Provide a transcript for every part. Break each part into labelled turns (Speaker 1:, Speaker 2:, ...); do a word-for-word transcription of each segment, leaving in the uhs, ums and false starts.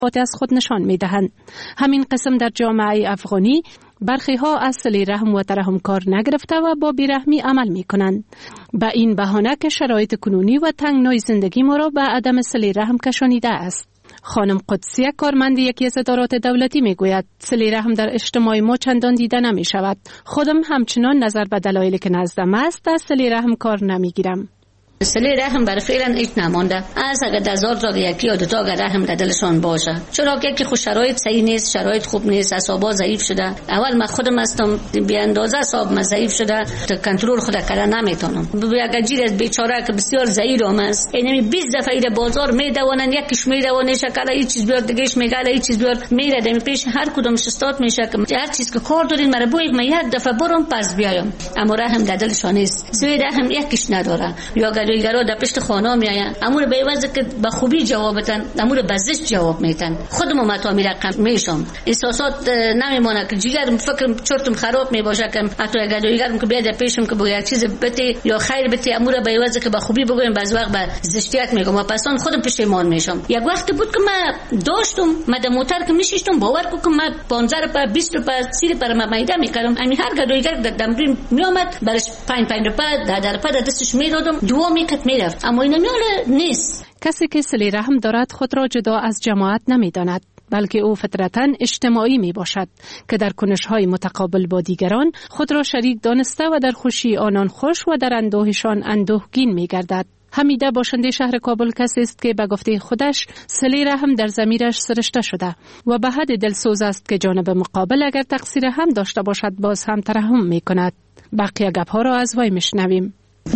Speaker 1: از خود نشان می‌دهند. همین قسم در جامعه افغانی برخی ها از صله رحم و ترحم کار نگرفته و با بیرحمی عمل می کنند. به این بهانه که شرایط کنونی و تنگنای زندگی ما را به عدم صله رحم کشانیده است. خانم قدسیه کارمند یکی از ادارات دولتی می گوید صله رحم در اجتماع ما چندان دیده نمی شود. خودم همچنان نظر به دلایلی که نزدم است در صله رحم کار نمی گیرم.
Speaker 2: صله رحم برای فعلا هیچ نمانده. از اگر در هزار تا یکی یا دو تا اگر رحم در دلشان باشه، چرا که خود شرایط صحیح نیست، شرایط خوب نیست، اعصابا ضعیف شده. اول من خودم هستم بی اندازه اعصاب من ضعیف شده، کنترل خود کردن نمیتونم. اگر جیر از بیچاره که بسیار ضعیف هم است، یعنی بیست دفعه در بازار میدونن، یکیش میدونه شکل هیچ چیز بیار، دیگهش میگه هیچ چیز بیار، میره دم پیش هر کدومش استاد میشه که هر چیز که کار دارین مرا بوی من یک دفعه برم پس بیایم. اما رحم در دلشان نیست. صله رحم یکیش نداره. یا دیگران در پشت خانه میاین، امور به واسه که به خوبی جواب بدن، امور بزش جواب میدن. خودم متا می رقم میشم، احساسات نمیمونه که جیگرم فکرم چرتم خراب می باشه که حتی اگر دیگرم که بیاد پیشم که بگه چیز بته یا خیر بته، امور به واسه که به خوبی بگویم بعض وقت به زشتیات میگم و پسان خودم پشیمان میشم. یک وقت بود که من داشتم من در موتر که میشیشتم، باور کو که من پانزده روپیه بیست روپیه سی روپیه ما میده میکردم. همین هر گدو دیگر در دمرین میامد برش پنج پنج روپیه ده ده روپیه دستش میدادم، دعا میکرد میرفت. اما این نیست.
Speaker 1: کسی که صله رحم دارد خود را جدا از جماعت نمیداند، بلکه او فطرتاً اجتماعی می باشد که در کنش‌های متقابل با دیگران خود را شریک دانسته و در خوشی آنان خوش و در اندوهشان اندوهگین می گردد. حمیده باشنده شهر کابل کسی است که به گفته خودش صله رحم در ضمیرش سرشته شده و به حد دلسوز است که جانب مقابل اگر تقصیر هم داشته باشد باز هم ترحم می کند. بقیه گپ‌ها را از وی میشنویم.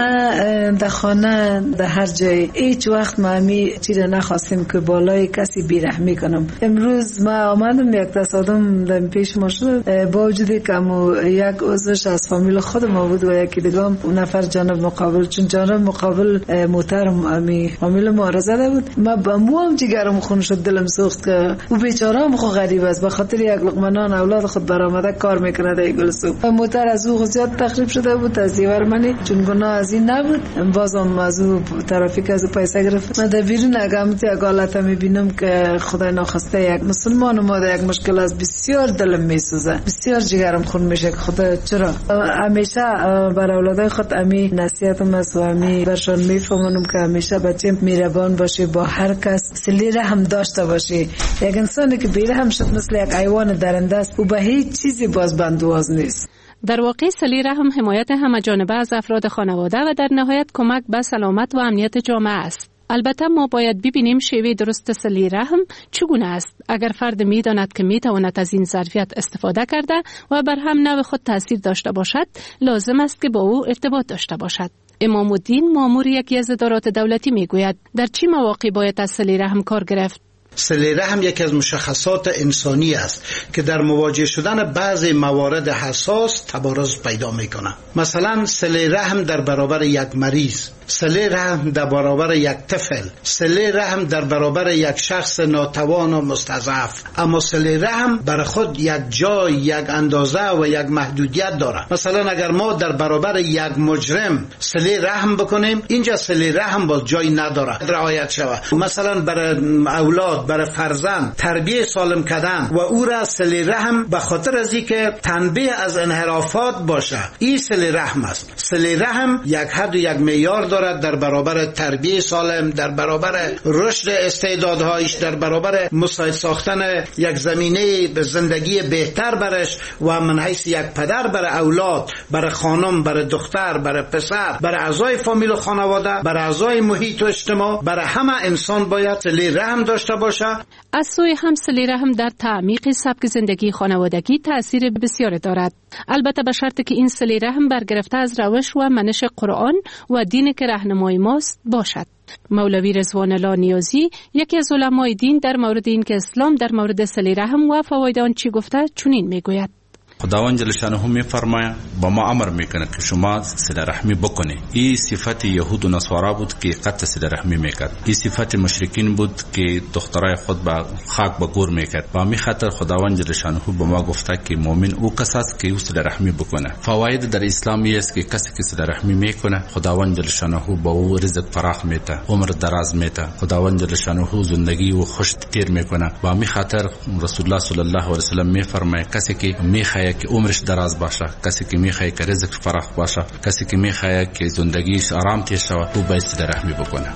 Speaker 3: ما در خانه در هر جای هیچ وقت ما می چیز نخواستیم که بالای کسی بیرحمی کنم. امروز ما آمدم یک تصادم در پیش ما شد، با وجودی که یک عضوش از فامیل خود ما بود و یکی دیگه اون نفر جانب مقابل، چون جانب مقابل محترم امی فامیل ما را زده بود، ما با مو هم جگرم خون شد، دلم سوخت که او بیچاره هم خو غریب است، به خاطر یک لقمه نان اولاد خود برآمده کار میکنه در گلسوق. موتر از او زیاد تخریب شده بود از دیوار منی، چون گناه از این نبود، بازم از او ترافیک از پیسه گرفت. من در بیرون اگامتی یک حالت میبینم که خدای ناخواسته یک مسلمان ما در یک مشکل از بسیار دلم میسوزه، بسیار جگرم خون میشه که خدا چرا. همیشه بر اولادای خود امی نصیحتم است و امی برشان میفهمونم که همیشه بچه مهربان باشه، با هر کس صله رحم داشته باشه. یک انسانی که بیرحم شد مثل یک حیوان درنده است و به هیچ چیزی باز بندواز نیست.
Speaker 1: در واقع صله رحم حمایت همه جانبه از افراد خانواده و در نهایت کمک به سلامت و امنیت جامعه است. البته ما باید ببینیم شیوه درست صله رحم چگونه است. اگر فرد می‌داند که می‌تواند از این ظرفیت استفاده کرده و بر هم نوع خود تأثیر داشته باشد، لازم است که با او ارتباط داشته باشد. امام الدین مامور یکی از ادارات دولتی می‌گوید در چه مواقع باید از صله رحم کار گرفت؟
Speaker 4: صله رحم یکی از مشخصات انسانی است که در مواجه شدن بعضی موارد حساس تبارز پیدا میکنه. مثلا صله رحم در برابر یک مریض، صله رحم در برابر یک طفل، صله رحم در برابر یک شخص ناتوان و مستضعف. اما صله رحم بر خود یک جای، یک اندازه و یک محدودیت داره. مثلا اگر ما در برابر یک مجرم صله رحم بکنیم، اینجا صله رحم باز جای نداره رعایت شود. مثلا برای اولاد، برای فرزند تربیت سالم کردن و او را صله رحم به خاطر از اینکه تنبیه از انحرافات باشه، این صله رحم است. صله رحم یک حد و یک معیار دارد در برابر تربیت سالم، در برابر رشد استعدادهایش، در برابر مساعد ساختن یک زمینه زندگی بهتر برش و من حیث یک پدر برای اولاد، برای خانم، برای دختر، برای پسر، برای اعضای فامیل و خانواده، برای اعضای محیط و اجتماع، برای همه انسان باید صله رحم داشته باشه.
Speaker 1: از سوی هم صله رحم در تعمیق سبک زندگی خانوادگی تأثیر بسیار دارد، البته به شرطی که این صله رحم برگرفته از روش و منش قرآن و دین که راهنمای ماست باشد. مولوی رضوان الله نیازی یکی از علمای دین در مورد این که اسلام در مورد صله رحم و فواید آن چی گفته چنین میگوید:
Speaker 5: خداوند جل شانه میفرماید با ما امر میکنه که شما صله رحمی بکنید. این صفت یهود و نصارا بود که قطع صله رحمی میکرد. این صفت مشرکین بود که دخترای خود با خاک به گور میکرد. با می خاطر خداوند جل شانه به ما گفته که مؤمن او کس است که صله رحمی بکنه. فواید در اسلام است که کسی که صله رحمی میکنه خداوند جل شانه به او رزق فراخ میده، عمر دراز میده. خداوند جل شانه زندگی و خوش تیر میکنه. با می خاطر رسول الله صلی الله علیه و سلم میفرماید کسی که میخواد که عمرش دراز باشه، کسی که میخواد که رزق فراخ باشه، کسی که میخواد که زندگیش آرام تیر شود، او باید صله رحمی بکنه.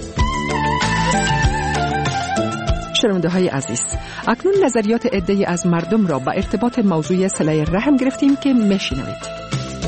Speaker 6: شنونده های عزیز، اکنون نظریات عده‌ای از مردم را با ارتباط موضوع صله رحم گرفتیم که میشنوید.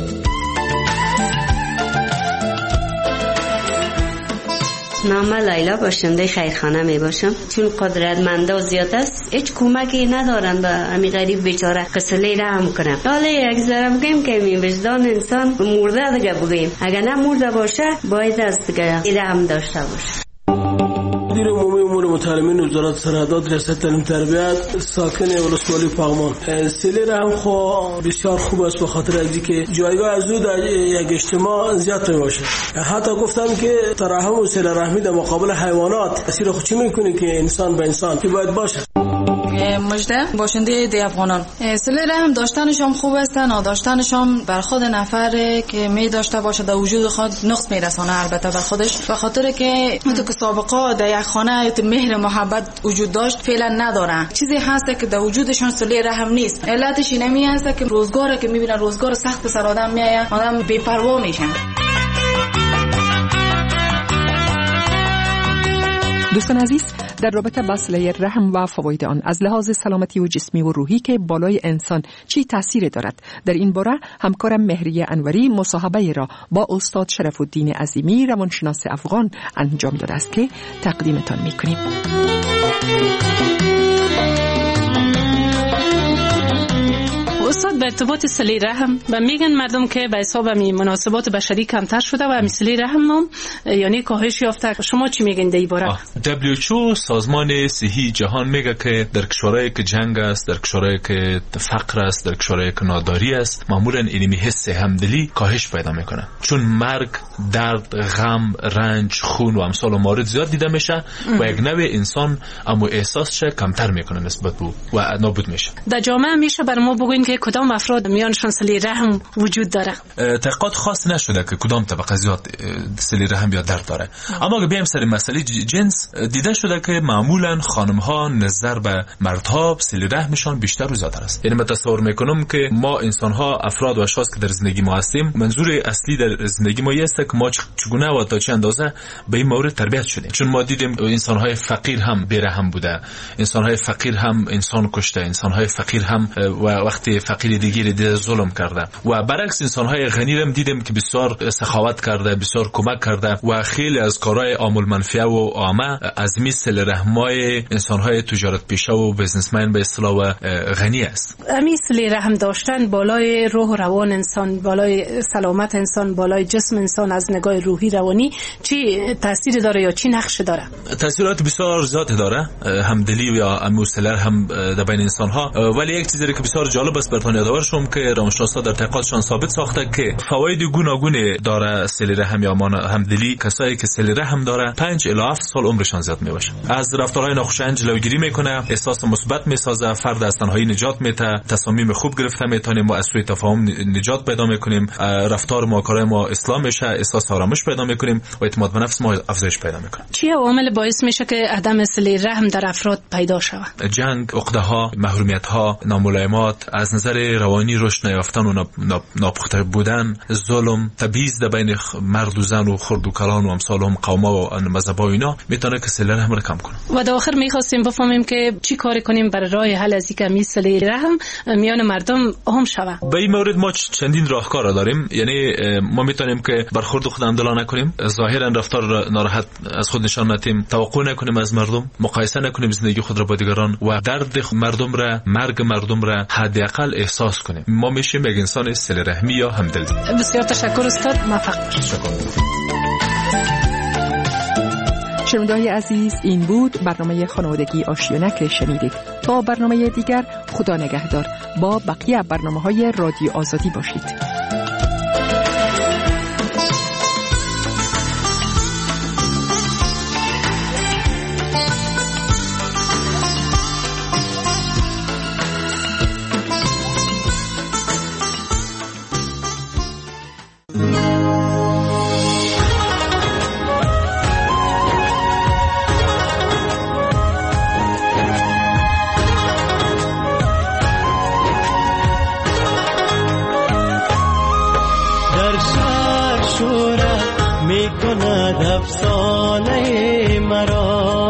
Speaker 7: نام لیلا باشنده خیرخانه می باشم. چون قدرتمندا زیاد است هیچ کمکی ندارن به امی غریب بیچاره که صله رحم کنن. حالا یک ذره بگیم که می وجدان انسان مرده دیگه بگیم، اگر نه مرده باشه باید است که رحم داشته باشه.
Speaker 8: مدیر عمومی امور متعلمین وزارت سرحدات ریاست تعلیم تربیت ساکن ولسوالی پغمان. صله رحم خو بسیار خوب است به خاطر از اینکه جایگاه از او در یک اجتماع زیاد باشه. حتی گفتم که ترحم و صله رحمی در مقابل حیوانات تاثیر خوشی میکنه که انسان به انسان که باید باشه.
Speaker 9: مجده باشنده دی افغانان. صله رحم داشتنشان خوب است، نداشتنشان بر خود نفر که می داشته باشه در وجود خود نقص میرسانه البته بر خودش، به خاطر که تو که سابقه در یک خانه مهر محبت وجود داشت فعلا ندارن. چیزی هست که در وجودشان صله رحم نیست. علتش اینمی هست که روزگاری که میبینن روزگار سخت به سر آدم میآید، آدم بی‌پروا میشن.
Speaker 6: دوستان عزیز، در رابطه با صله رحم و فواید آن از لحاظ سلامتی و جسمی و روحی که بالای انسان چی تأثیر دارد، در این باره همکارم مهریه انوری مصاحبه را با استاد شرف الدین عظیمی روانشناس افغان انجام داده است که تقدیمتان میکنیم.
Speaker 1: استاد، به ارتباط صله رحم و میگن مردم که به حساب می مناسبات بشری کمتر شده و می صله رحم هم یعنی کاهش یافته، شما چی میگین در این باره؟
Speaker 10: دبلیو اچ او سازمان صحی جهان میگه که در کشورهایی که جنگ است، در کشورهایی که فقر است، در کشورهایی که ناداری است، معمولا اینمی حس همدلی کاهش پیدا میکنه، چون مرگ، درد، غم، رنج، خون و امثال و مورد زیاد دیده میشه و یک نوع انسان اما احساسش کمتر میکنه نسبت به و نابود میشه.
Speaker 1: در جامعه میشه بر ما بگوین که کدام افراد میانشان صله رحم وجود داره؟
Speaker 10: تحقیقات خاص نشده که کدام طبقه زیاد صله رحم یا درد داره، اما اگه بیایم سر مسئله جنس، دیده شده که معمولا خانم ها نظر به مردها صله رحمشان بیشتر و زیادتر است. یعنی من تصور میکنم که ما انسان ها، افراد و اشخاص که در زندگی ما هستیم، منظور اصلی در زندگی ما است که ما چگونه و تا چه اندازه به این مورد تربیت شدیم. چون ما دیدیم انسان های فقیر هم بی‌رحم بوده، انسان های فقیر هم انسان کشته، انسان های فقیر هم و وقتی فقیر دیگری دیده ظلم کرده و برعکس انسان های غنی هم دیدیم که بسیار سخاوت کرده، بسیار کمک کرده و خیلی از کارهای عامل منفعه و عامه از مثل رحمای انسان های تجارت پیشه و بزنسمن به اصطلاح غنی است.
Speaker 1: امی صله رحم داشتن بالای روح و روان انسان، بالای سلامت انسان، بالای جسم انسان از نگاه روحی روانی چی تاثیر داره یا چی نقش داره؟
Speaker 10: تاثیرات بسیار زیاد داره، همدلی یا اموسلر هم در بین انسان ها. ولی یک چیزی که بسیار جالب است براتون یادآور شم که روانشناسا در تحقیقاتشان ثابت ساخته که فواید گوناگون داره صله رحم یا همدلی. کسایی که صله رحم داره پنج الی هفت سال عمرشان زیاد میباشه. از رفتارهای ناخوشایند جلوگیری میکنه، احساس مثبت میسازه، فرد از تنهایی نجات میده، تصامیم خوب گرفته میتونیم، ما از سوء تفاهم نجات پیدا میکنیم، رفتار ما کارهای ما اصلاح میشه، احساس آرامش پیدا میکنیم و اعتماد به نفس ما افزایش پیدا میکنه.
Speaker 1: چی عوامل باعث میشه که عدم صله رحم در افراد پیدا شود؟
Speaker 10: جنگ، عقده ها، محرومیت ها، ناملایمات، از نظر روانی رشد نیافتن و ناپخته بودن، ظلم، تبعیض در بین مرد و زن و خرد و کلان و امثال هم قوما و مذهب ها اینا میتونه که صله رحم رو کم کنه.
Speaker 1: و در آخر میخواستیم بفهمیم که چی کاری کنیم برای راه حل از اینکه صله رحم میان مردم هم شود.
Speaker 10: به این مورد ما چندین راهکار داریم. یعنی ما میتونیم که برخورد خود همدلا نکنیم، ظاهرا رفتار ناراحت از خود نشان ندیم، توقع نکنیم از مردم، مقایسه نکنیم زندگی خود را با دیگران و درد مردم را، مرگ مردم را حداقل احساس کنیم. ما میشیم یک انسان صله رحمی یا همدل.
Speaker 1: بسیار تشکر استاد، موفق باشید.
Speaker 6: شنونده‌های عزیز، این بود برنامه خانوادگی آشیانک شنیدید. تا برنامه دیگر خدا نگهدار. با بقیه برنامه‌های رادیو آزادی باشید.
Speaker 11: افسانه مرا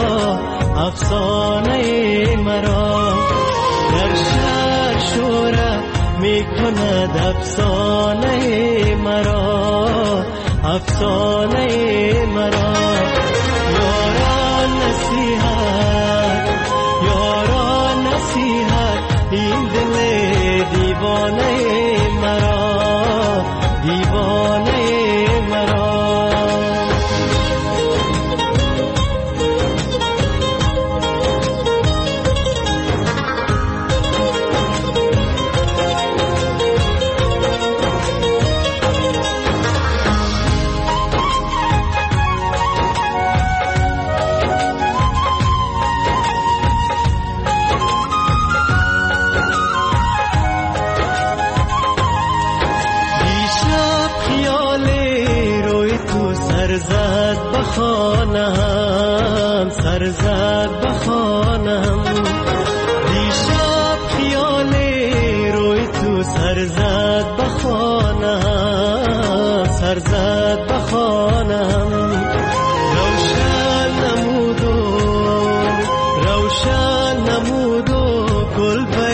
Speaker 11: افسانه مرا در شهر شوره می کند افسانه مرا افسانه مرا یاران نصیحت یاران نصیحت این دل دیوانه مرا دیوانه مرا سرزد بخانم سرزد بخانم دیشب خیال روی تو سرزد بخانم سرزد بخانم روشن نمودو روشن نمودو گل